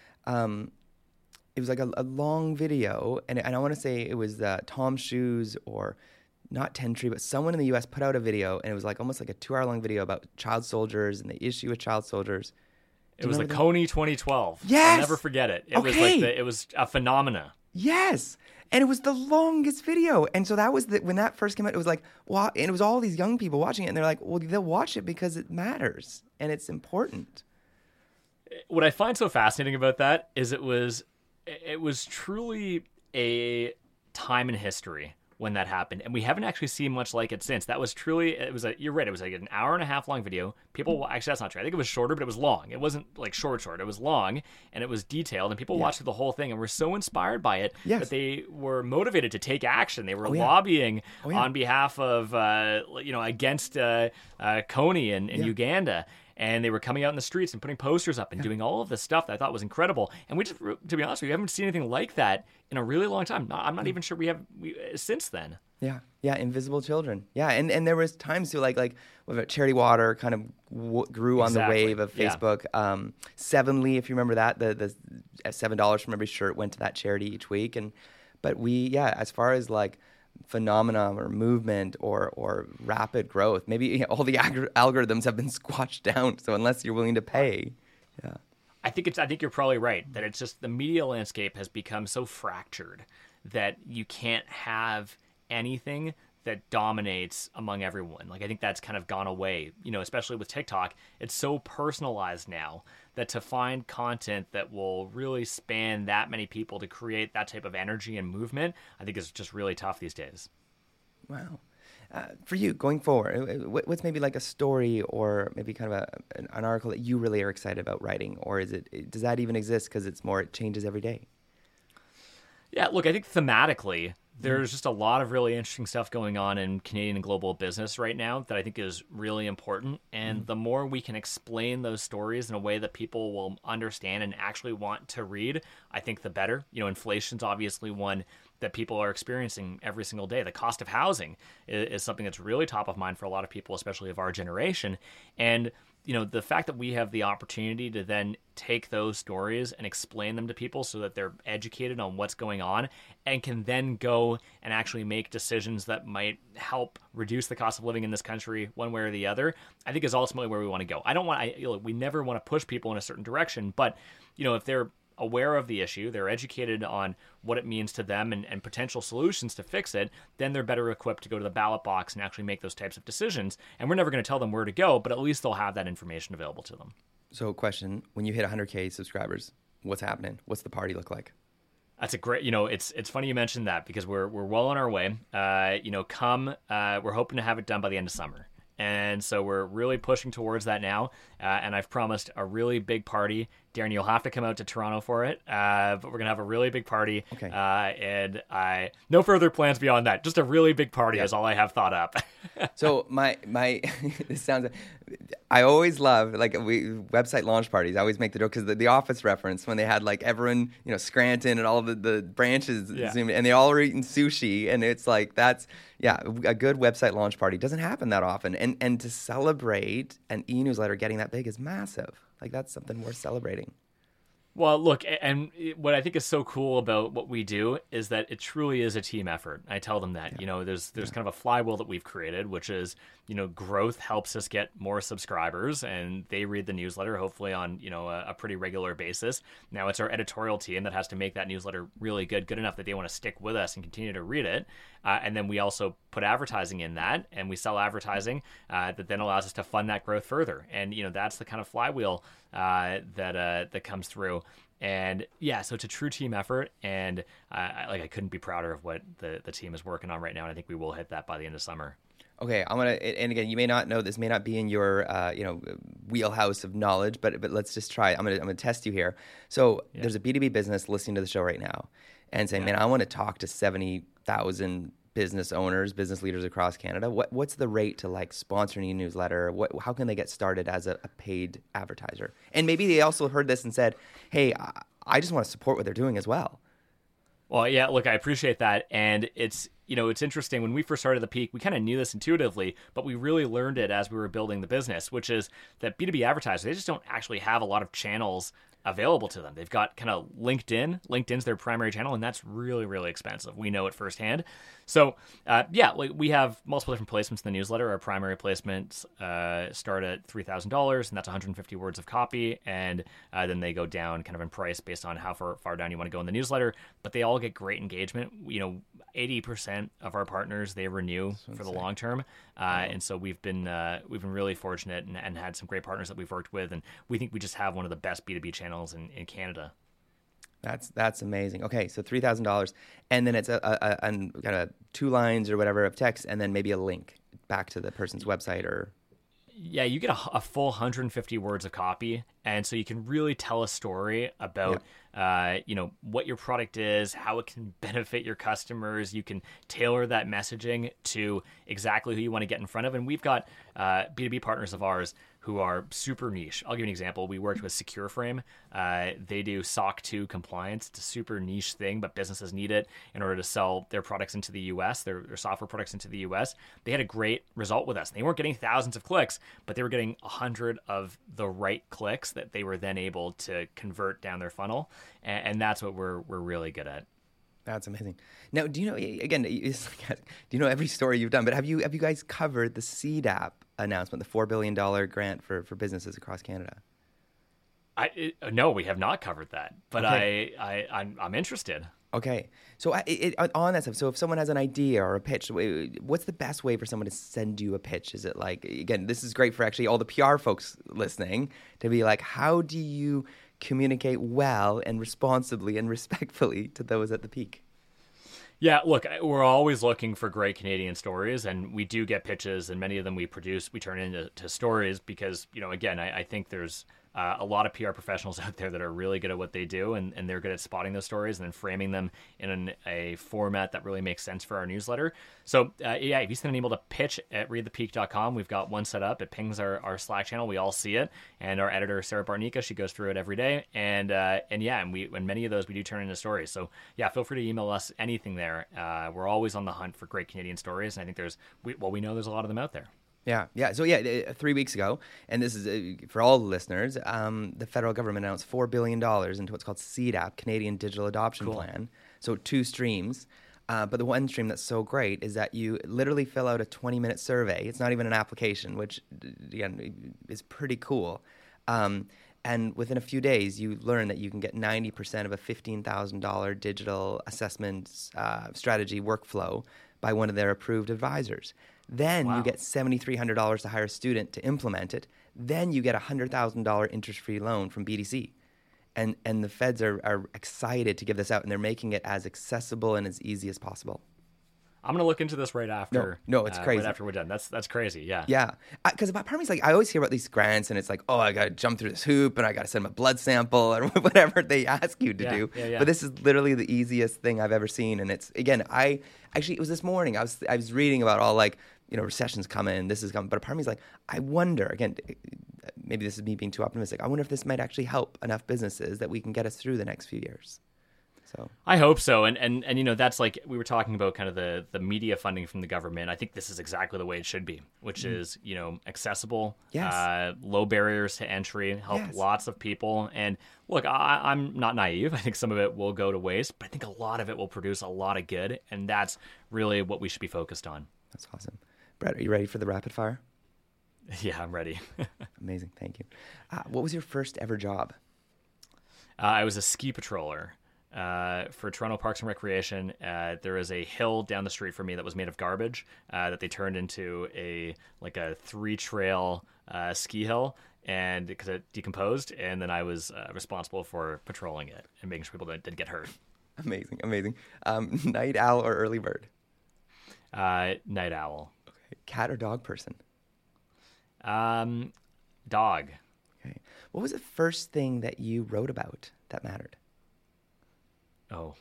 like a long video, and I want to say it was Tom Shoes or not Tentry, but someone in the U.S. put out a video, and it was like almost like a 2-hour-long video about child soldiers and the issue with child soldiers. It was the Kony 2012. Yes! I'll never forget it. It was Okay. like it was a phenomena. Yes. And it was the longest video. And so that was when that first came out, it was like, wow. And it was all these young people watching it. And they're like, well, they'll watch it because it matters and it's important. What I find so fascinating about that is it was truly a time in history when that happened, and we haven't actually seen much like it since. That was truly, you're right, it was like an hour and a half long video. Actually, that's not true. I think it was shorter, but it was long. It wasn't like short. It was long, and it was detailed, and people watched through the whole thing and were so inspired by it that they were motivated to take action. They were lobbying on behalf of, against Kony in Uganda. And they were coming out in the streets and putting posters up and doing all of this stuff that I thought was incredible. And we just, to be honest with you, haven't seen anything like that in a really long time. I'm not even sure we have since then. Yeah, Invisible Children. Yeah, and there was times too, like Charity Water kind of grew on the wave of Facebook. Sevenly, if you remember that, the $7 from every shirt went to that charity each week. But as far as like phenomenon or movement or rapid growth, maybe all the algorithms have been squashed down. So unless you're willing to pay, I think you're probably right that it's just the media landscape has become so fractured that you can't have anything that dominates among everyone. Like I think that's kind of gone away, especially with TikTok. It's so personalized now that to find content that will really span that many people to create that type of energy and movement, I think is just really tough these days. Wow. For you, going forward, what's maybe like a story or maybe kind of an article that you really are excited about writing? Or does that even exist because it changes every day? Yeah, look, I think thematically, there's just a lot of really interesting stuff going on in Canadian and global business right now that I think is really important. And the more we can explain those stories in a way that people will understand and actually want to read, I think the better. Inflation's obviously one that people are experiencing every single day. The cost of housing is something that's really top of mind for a lot of people, especially of our generation. And the fact that we have the opportunity to then take those stories and explain them to people so that they're educated on what's going on and can then go and actually make decisions that might help reduce the cost of living in this country one way or the other, I think is ultimately where we want to go. We never want to push people in a certain direction, but if they're aware of the issue, they're educated on what it means to them and potential solutions to fix it, then they're better equipped to go to the ballot box and actually make those types of decisions. And we're never going to tell them where to go, but at least they'll have that information available to them. So question, when you hit 100K subscribers, what's happening? What's the party look like? That's a great, it's funny you mentioned that because we're well on our way. We're hoping to have it done by the end of summer. And so we're really pushing towards that now. And I've promised a really big party. Darren, you'll have to come out to Toronto for it. But we're going to have a really big party. Okay. And no further plans beyond that. Just a really big party is all I have thought up. So my this sounds, I always love website launch parties. I always make the joke because the Office reference when they had like everyone, Scranton and all of the branches zoomed in, and they all were eating sushi. And it's like, a good website launch party doesn't happen that often. And to celebrate an e-newsletter getting that big is massive. Like that's something worth celebrating. Well, look, and what I think is so cool about what we do is that it truly is a team effort. I tell them that, there's kind of a flywheel that we've created, which is, growth helps us get more subscribers and they read the newsletter, hopefully on, a pretty regular basis. Now it's our editorial team that has to make that newsletter really good enough that they want to stick with us and continue to read it. And then we also put advertising in that and we sell advertising that then allows us to fund that growth further. And, that's the kind of flywheel that comes through. And so it's a true team effort. And I couldn't be prouder of what the team is working on right now. And I think we will hit that by the end of summer. Okay, and again, you may not know, this may not be in your, wheelhouse of knowledge, but let's just try. I'm gonna test you here. So there's a B2B business listening to the show right now and saying, man, I want to talk to 70,000 business owners, business leaders across Canada. What's the rate to sponsor an e-newsletter? How can they get started as a paid advertiser? And maybe they also heard this and said, hey, I just want to support what they're doing as well. Well, yeah, look, I appreciate that. And it's interesting. When we first started The Peak, we kind of knew this intuitively, but we really learned it as we were building the business, which is that B2B advertisers, they just don't actually have a lot of channels available to them. They've got kind of LinkedIn. LinkedIn's their primary channel, and that's really, really expensive. We know it firsthand. So, we have multiple different placements in the newsletter. Our primary placements start at $3,000, and that's 150 words of copy, and then they go down kind of in price based on how far down you want to go in the newsletter. But they all get great engagement. 80% of our partners, they renew for the long term, and so we've been really fortunate and had some great partners that we've worked with, and we think we just have one of the best B2B channels in Canada. That's amazing. Okay, so $3,000, and then it's a kind of 2 lines or whatever of text, and then maybe a link back to the person's website or. Yeah, you get a full 150 words of copy, and so you can really tell a story about what your product is, how it can benefit your customers. You can tailor that messaging to exactly who you want to get in front of. And we've got B2B partners of ours who are super niche. I'll give you an example. We worked with SecureFrame. They do SOC 2 compliance. It's a super niche thing, but businesses need it in order to sell their products into the U.S., their software products into the U.S. They had a great result with us. They weren't getting thousands of clicks, but they were getting 100 of the right clicks that they were then able to convert down their funnel. And that's what we're really good at. That's amazing. Now, do you know, again, do you know every story you've done, but have you guys covered the CDAP announcement, the $4 billion grant for businesses across Canada? No, we have not covered that, but okay. I'm interested. Okay. So on that stuff, so if someone has an idea or a pitch, what's the best way for someone to send you a pitch? Is it like, again, this is great for actually all the PR folks listening to be like, how do you communicate well and responsibly and respectfully to those at the peak? Yeah, look, we're always looking for great Canadian stories, and we do get pitches, and many of them we turn into stories because, again, I think there's a lot of PR professionals out there that are really good at what they do, and they're good at spotting those stories and then framing them in a format that really makes sense for our newsletter. So, if you send an email to pitch@readthepeak.com, we've got one set up. It pings our Slack channel. We all see it, and our editor, Sarah Barnica, she goes through it every day, and many of those we do turn into stories. So, feel free to email us anything there. We're always on the hunt for great Canadian stories, and I think we know there's a lot of them out there. Yeah. So 3 weeks ago, and this is for all the listeners, the federal government announced $4 billion into what's called CDAP, Canadian Digital Adoption Plan. So 2 streams. But the one stream that's so great is that you literally fill out a 20-minute survey. It's not even an application, which, again, is pretty cool. And within a few days, you learn that you can get 90% of a $15,000 digital assessment strategy workflow by one of their approved advisors. Then you get $7,300 to hire a student to implement it. Then you get a $100,000 interest-free loan from BDC. And the feds are excited to give this out, and they're making it as accessible and as easy as possible. I'm going to look into this right after. No, it's crazy. Right after we're done. That's crazy, yeah. Yeah. Because part of me is like, I always hear about these grants, and it's like, oh, I got to jump through this hoop, and I got to send them a blood sample, or whatever they ask you to do. Yeah. But this is literally the easiest thing I've ever seen. And it's, again, it was this morning. I was reading about all, like, recession's coming, this is coming. But a part of me is like, I wonder, again, maybe this is me being too optimistic. I wonder if this might actually help enough businesses that we can get us through the next few years. So I hope so. And that's like, we were talking about kind of the media funding from the government. I think this is exactly the way it should be, which is, accessible, low barriers to entry, help lots of people. And look, I'm not naive. I think some of it will go to waste, but I think a lot of it will produce a lot of good. And that's really what we should be focused on. That's awesome. Brett, are you ready for the rapid fire? Yeah, I'm ready. Amazing. Thank you. What was your first ever job? I was a ski patroller. For Toronto Parks and Recreation, there is a hill down the street from me that was made of garbage that they turned into a 3-trail ski hill, and because it decomposed, and then I was responsible for patrolling it and making sure people didn't get hurt. Amazing. Night owl or early bird? Night owl. Okay. Cat or dog person? Dog. Okay. What was the first thing that you wrote about that mattered? Oh,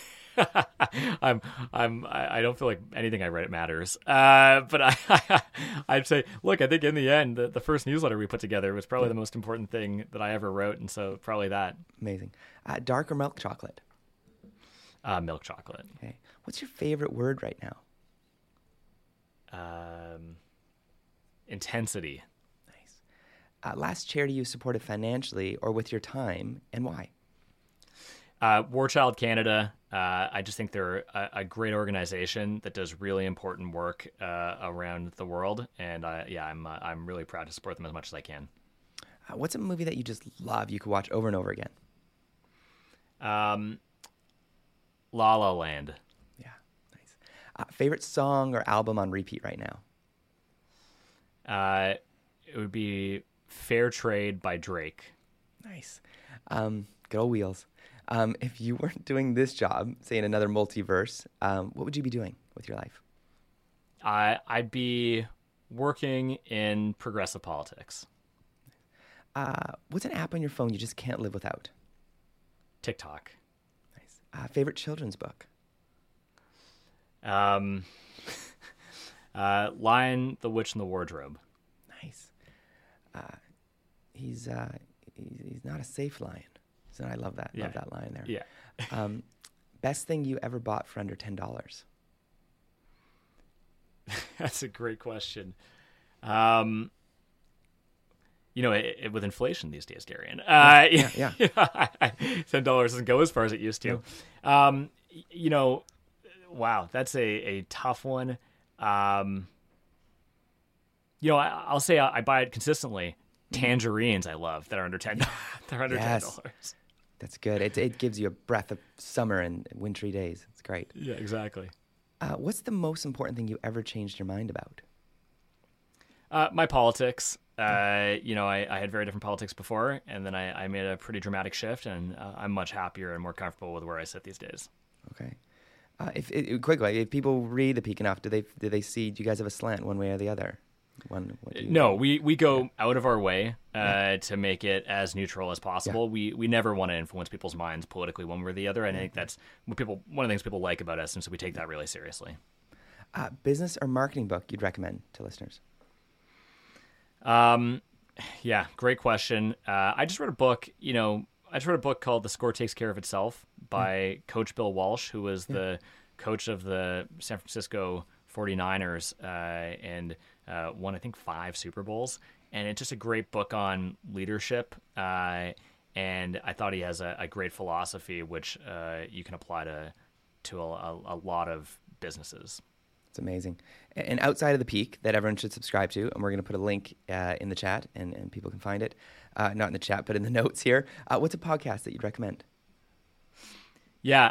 I don't feel like anything I write matters. But I'd say, look, I think in the end, the first newsletter we put together was probably the most important thing that I ever wrote. And so probably that. Amazing. Dark or milk chocolate? Milk chocolate. Okay. What's your favorite word right now? Intensity. Nice. Last charity you supported financially or with your time, and why? War Child Canada. I just think they're a great organization that does really important work around the world, and I'm really proud to support them as much as I can. What's a movie that you just love, you could watch over and over again? La La Land. Yeah, nice. Favorite song or album on repeat right now? It would be Fair Trade by Drake. Nice. Good old Wheels. If you weren't doing this job, say in another multiverse, what would you be doing with your life? I'd be working in progressive politics. What's an app on your phone you just can't live without? TikTok. Nice. Favorite children's book? Lion, the Witch, and the Wardrobe. Nice. He's not a safe lion. So I love that. Yeah. Love that line there. Yeah. Best thing you ever bought for under $10? That's a great question. With inflation these days, Darian, Yeah. $10 doesn't go as far as it used to. No. Wow, that's a tough one. I'll say I buy it consistently. Tangerines, I love that are under $10. They're under $10. That's good. It gives you a breath of summer and wintry days. It's great. Yeah, exactly. What's the most important thing you ever changed your mind about? My politics. I had very different politics before, and then I made a pretty dramatic shift, and I'm much happier and more comfortable with where I sit these days. Okay. If people read The Peak enough, do they see? Do you guys have a slant one way or the other? No, we go out of our way to make it as neutral as possible. Yeah. We never want to influence people's minds politically one way or the other. And I think that's one of the things people like about us, and so we take that really seriously. Business or marketing book you'd recommend to listeners? Yeah, great question. I just read a book. Called The Score Takes Care of Itself by Coach Bill Walsh, who was the coach of the San Francisco 49ers and won, I think, 5 Super Bowls. And it's just a great book on leadership. And I thought he has a great philosophy, which you can apply to a lot of businesses. It's amazing. And outside of The Peak that everyone should subscribe to, and we're going to put a link in the chat, and people can find it. Not in the chat, but in the notes here. What's a podcast that you'd recommend? Yeah,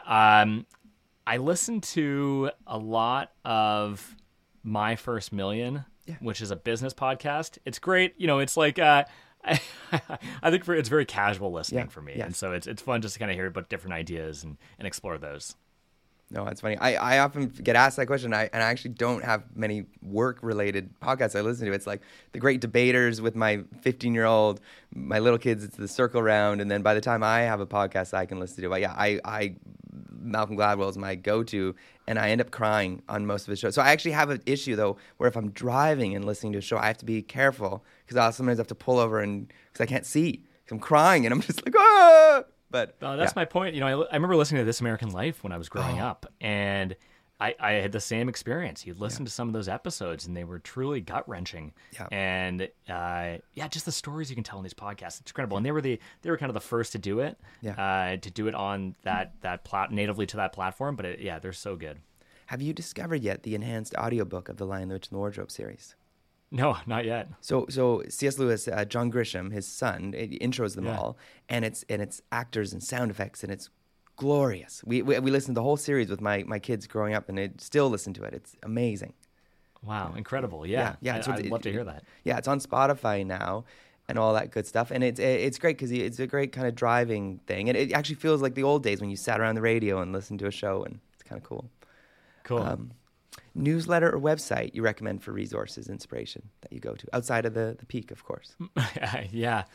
I listen to a lot of My First Million, which is a business podcast. It's great. It's like I think it's very casual listening for me, and so it's fun just to kind of hear about different ideas and explore those. No, it's funny. I often get asked that question, and I actually don't have many work-related podcasts I listen to. It's like The Great Debaters with my 15-year-old, my little kids, it's The Circle Round, and then by the time I have a podcast I can listen to, but I Malcolm Gladwell is my go-to, and I end up crying on most of his shows. So I actually have an issue, though, where if I'm driving and listening to a show, I have to be careful, because I'll sometimes have to pull over because I can't see, because I'm crying, and I'm just like, ah! But that's my point. I remember listening to This American Life when I was growing up, and I had the same experience. You'd listen to some of those episodes, and they were truly gut-wrenching. Yeah. And just the stories you can tell in these podcasts, it's incredible. And they were kind of the first to do it, to do it on that natively to that platform. But they're so good. Have you discovered yet the enhanced audiobook of the Lion, the Witch, and the Wardrobe series? No, not yet. So C.S. Lewis, John Grisham, his son, it intros them all, and it's actors and sound effects, and it's glorious. We listened to the whole series with my kids growing up, and they still listen to it. It's amazing. Wow, incredible! Yeah. I'd love to hear that. Yeah, it's on Spotify now, and all that good stuff, and it's great because it's a great kind of driving thing, and it actually feels like the old days when you sat around the radio and listened to a show, and it's kind of cool. Cool. Newsletter or website you recommend for resources, inspiration that you go to outside of the Peak, of course? Yeah.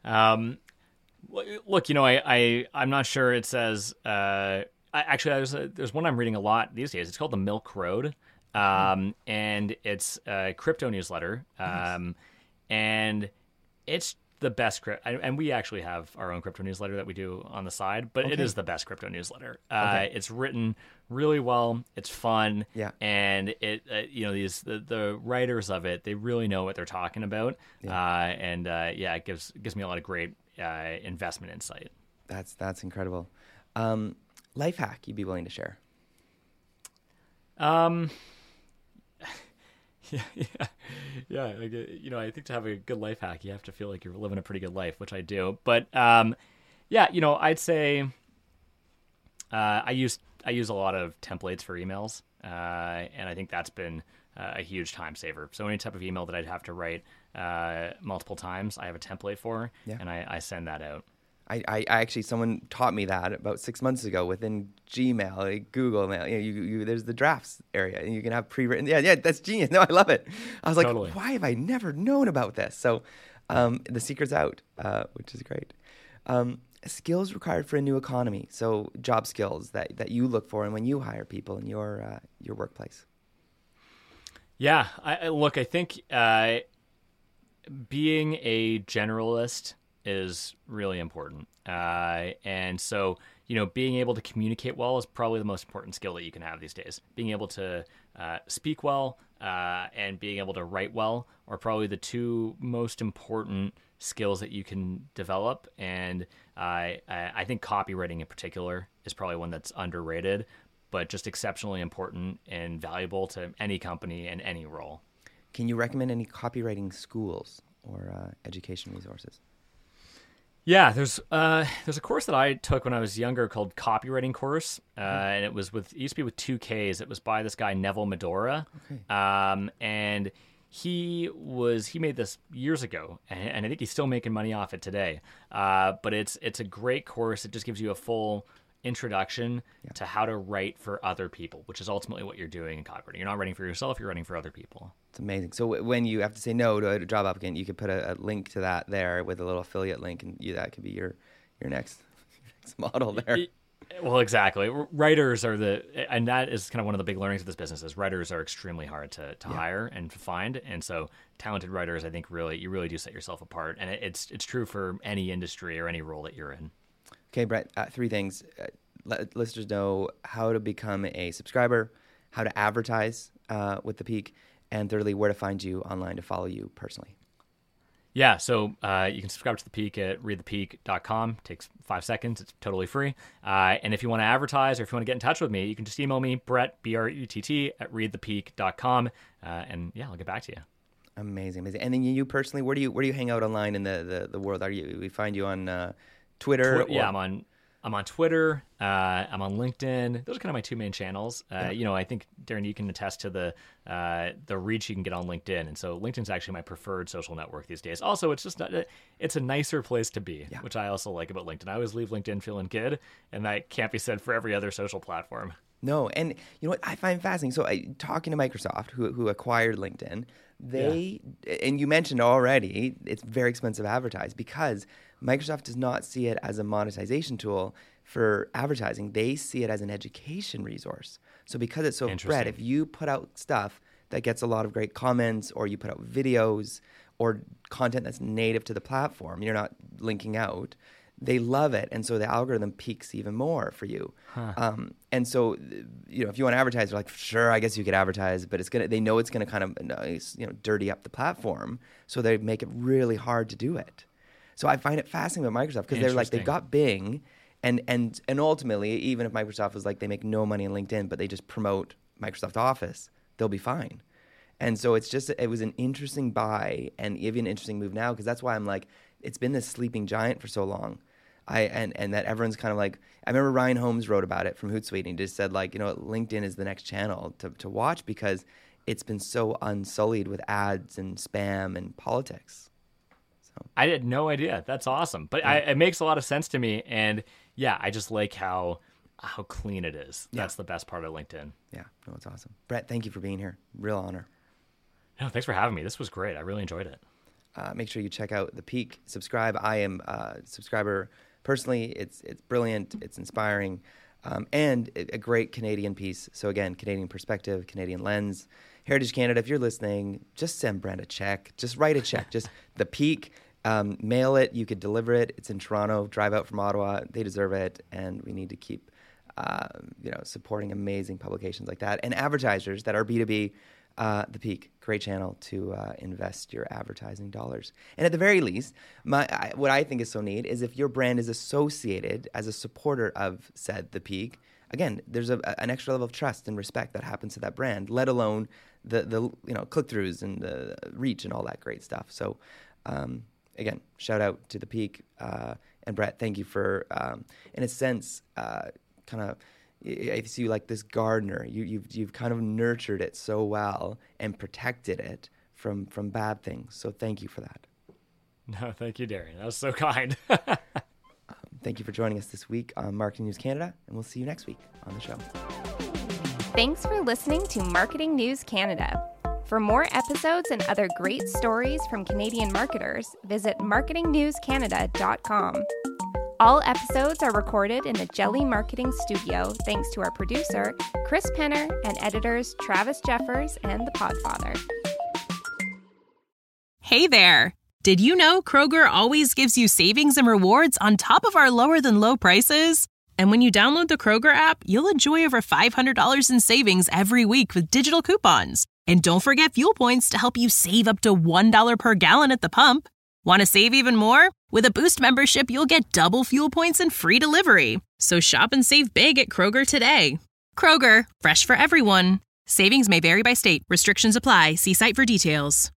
Look, I'm not sure it says. There's one I'm reading a lot these days. It's called The Milk Road, and it's a crypto newsletter, and it's the best crypto, and we actually have our own crypto newsletter that we do on the side, but it is the best crypto newsletter. It's written really well. It's fun. Yeah. And it, the writers of it, they really know what they're talking about. Yeah. It gives me a lot of great investment insight. That's incredible. Life hack you'd be willing to share? Yeah. I think to have a good life hack, you have to feel like you're living a pretty good life, which I do. But I'd say I use a lot of templates for emails, and I think that's been a huge time saver. So any type of email that I'd have to write multiple times, I have a template for, and I send that out. I actually, someone taught me that about 6 months ago within Gmail, like Google Mail. You there's the drafts area, and you can have pre-written. Yeah, that's genius. No, I love it. I was like, totally. Why have I never known about this? So, the secret's out, which is great. Skills required for a new economy. So, job skills that you look for, and when you hire people in your workplace. Yeah, I think being a generalist is really important. And so, being able to communicate well is probably the most important skill that you can have these days. Being able to speak well and being able to write well are probably the two most important skills that you can develop. And I think copywriting in particular is probably one that's underrated, but just exceptionally important and valuable to any company and any role. Can you recommend any copywriting schools or education resources? Yeah, there's a course that I took when I was younger called Copywriting Course, and it used to be with 2 Ks. It was by this guy Neville Medora, and he made this years ago, and I think he's still making money off it today. But it's a great course. It just gives you a full introduction to how to write for other people, which is ultimately what you're doing in copywriting. You're not writing for yourself, you're writing for other people. It's amazing. So when you have to say no to a job applicant, you could put a link to that there with a little affiliate link, and that could be your next model there. Well, exactly. Writers and that is kind of one of the big learnings of this business is writers are extremely hard to hire and to find. And so talented writers, I think you really do set yourself apart. And it's true for any industry or any role that you're in. Okay, Brett, 3 things. Let listeners know how to become a subscriber, how to advertise with The Peak, and thirdly, where to find you online to follow you personally. Yeah, so you can subscribe to The Peak at readthepeak.com. Takes 5 seconds. It's totally free. And if you want to advertise or if you want to get in touch with me, you can just email me, Brett, BRETT, at readthepeak.com. And yeah, I'll get back to you. Amazing. And then you personally, where do you hang out online in the world? We find you on Twitter? Yeah, I'm on Twitter. I'm on LinkedIn. Those are kind of my 2 main channels. I think, Darren, you can attest to the reach you can get on LinkedIn. And so LinkedIn's actually my preferred social network these days. Also, it's just it's a nicer place to be, which I also like about LinkedIn. I always leave LinkedIn feeling good, and that can't be said for every other social platform. No, and you know what I find fascinating? So talking to Microsoft, who acquired LinkedIn, and you mentioned already, it's very expensive to advertise because Microsoft does not see it as a monetization tool for advertising. They see it as an education resource. So because it's so spread, if you put out stuff that gets a lot of great comments, or you put out videos or content that's native to the platform, you're not linking out, they love it. And so the algorithm peaks even more for you. And so, if you want to advertise, they're like, sure, I guess you could advertise, but they know it's going to kind of, dirty up the platform. So they make it really hard to do it. So I find it fascinating about Microsoft because they're like, they've got Bing, and ultimately, even if Microsoft was like, they make no money on LinkedIn, but they just promote Microsoft Office, they'll be fine. And so it was an interesting buy and even an interesting move now, because that's why I'm like, it's been this sleeping giant for so long. And that everyone's kind of like, I remember Ryan Holmes wrote about it from Hootsuite, and he just said like, LinkedIn is the next channel to watch because it's been so unsullied with ads and spam and politics. I had no idea. That's awesome. But it makes a lot of sense to me. And yeah, I just like how clean it is. Yeah. That's the best part of LinkedIn. Yeah, no, it's awesome. Brett, thank you for being here. Real honor. No, thanks for having me. This was great. I really enjoyed it. Make sure you check out The Peak. Subscribe. I am a subscriber personally. It's brilliant. It's inspiring. And a great Canadian piece. So again, Canadian perspective, Canadian lens. Heritage Canada, if you're listening, just send Brent a check. Just write a check. Just The Peak. Mail it. You could deliver it. It's in Toronto. Drive out from Ottawa. They deserve it, and we need to keep, supporting amazing publications like that and advertisers that are B2B. The Peak, great channel to invest your advertising dollars. And at the very least, what I think is so neat is if your brand is associated as a supporter of said The Peak. Again, there's an extra level of trust and respect that happens to that brand, let alone the click-throughs and the reach and all that great stuff. So, again, shout out to The Peak. And Brett, thank you for, in a sense, kind of, I see you like this gardener. You've kind of nurtured it so well and protected it from bad things. So thank you for that. No, thank you, Darian. That was so kind. Thank you for joining us this week on Marketing News Canada, and we'll see you next week on the show. Thanks for listening to Marketing News Canada. For more episodes and other great stories from Canadian marketers, visit marketingnewscanada.com. All episodes are recorded in the Jelly Marketing Studio thanks to our producer, Chris Penner, and editors Travis Jeffers and The Podfather. Hey there! Did you know Kroger always gives you savings and rewards on top of our lower-than-low prices? And when you download the Kroger app, you'll enjoy over $500 in savings every week with digital coupons. And don't forget fuel points to help you save up to $1 per gallon at the pump. Want to save even more? With a Boost membership, you'll get double fuel points and free delivery. So shop and save big at Kroger today. Kroger, fresh for everyone. Savings may vary by state. Restrictions apply. See site for details.